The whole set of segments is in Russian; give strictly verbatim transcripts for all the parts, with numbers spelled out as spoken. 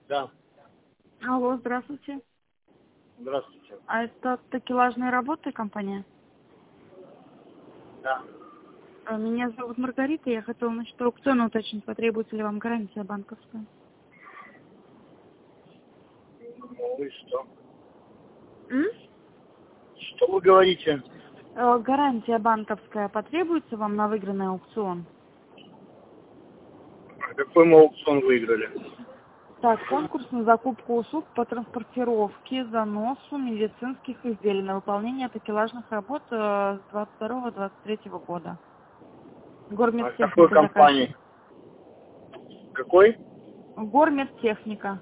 Да, Алло, здравствуйте. здравствуйте. А это такелажные работы компания? Да. А, Меня зовут Маргарита, я хотела насчет аукциона уточнить, потребуется ли вам гарантия банковская. Ну и что? М? Что вы говорите? Э, Гарантия банковская потребуется вам на выигранный аукцион? А какой мы аукцион выиграли? Так, конкурс на закупку услуг по транспортировке, заносу медицинских изделий на выполнение такелажных работ э, с двадцать второго — двадцать третьего года. А какой Гормедтехника заказчик. компании? Какой? Гормедтехника.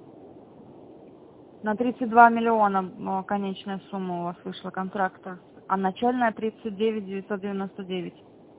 На тридцать два миллиона э, конечная сумма у вас вышла контракта, а начальная тридцать девять девятьсот девяносто девять.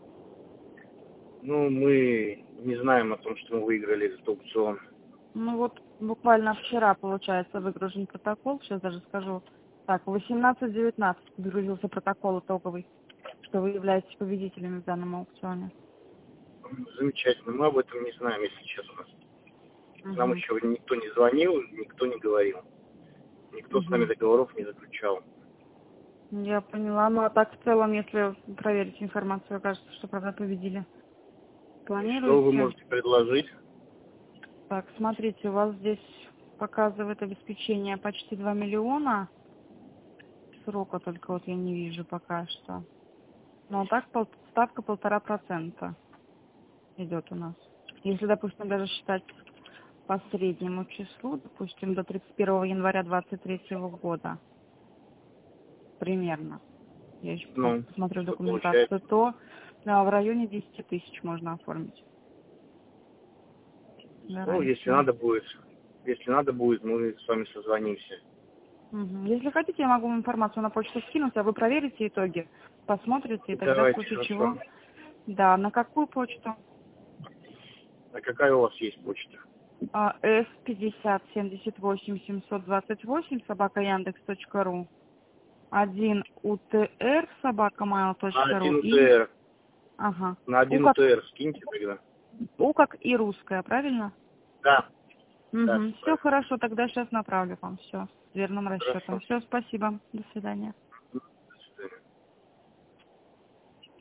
Ну, мы не знаем о том, что мы выиграли этот аукцион. Ну вот буквально вчера, получается, выгружен протокол, сейчас даже скажу. Так, в восемнадцать девятнадцать выгрузился протокол итоговый, что вы являетесь победителями в данном аукционе. Замечательно. Мы об этом не знаем, если честно. Нам Угу. еще никто не звонил, никто не говорил. Никто с нами Угу. договоров не заключал. Я поняла. Ну а так в целом, если проверить информацию, окажется, что правда победили. И что вы Планируете? можете предложить? Так, смотрите, у вас здесь показывает обеспечение почти два миллиона. Срока только вот я не вижу пока что. Но так пол- ставка полтора процента идет у нас. Если, допустим, даже считать по среднему числу, допустим, до тридцать первого января двадцать третьего года, примерно, я еще Ну, посмотрю что документацию, получается? то да, в районе десяти тысяч можно оформить Ну, если гарантию. надо будет, если надо будет, мы с вами созвонимся. Мгм. Если хотите, я могу вам информацию на почту скинуть, а вы проверите итоги, посмотрите, и тогда в Давайте, случае хорошо. чего. Да, на какую почту? А какая у вас есть почта? С пятьдесят семьдесят восемь семьсот двадцать восемь собака яндекс точка ру, один утр собака mail На точка ру один и УТР. ага. На У один как УТР скиньте тогда. У как и русская, правильно? Да. Да, Угу. все Все правильно. хорошо, тогда сейчас направлю вам все с верным расчетом. Хорошо. Все, спасибо. До свидания.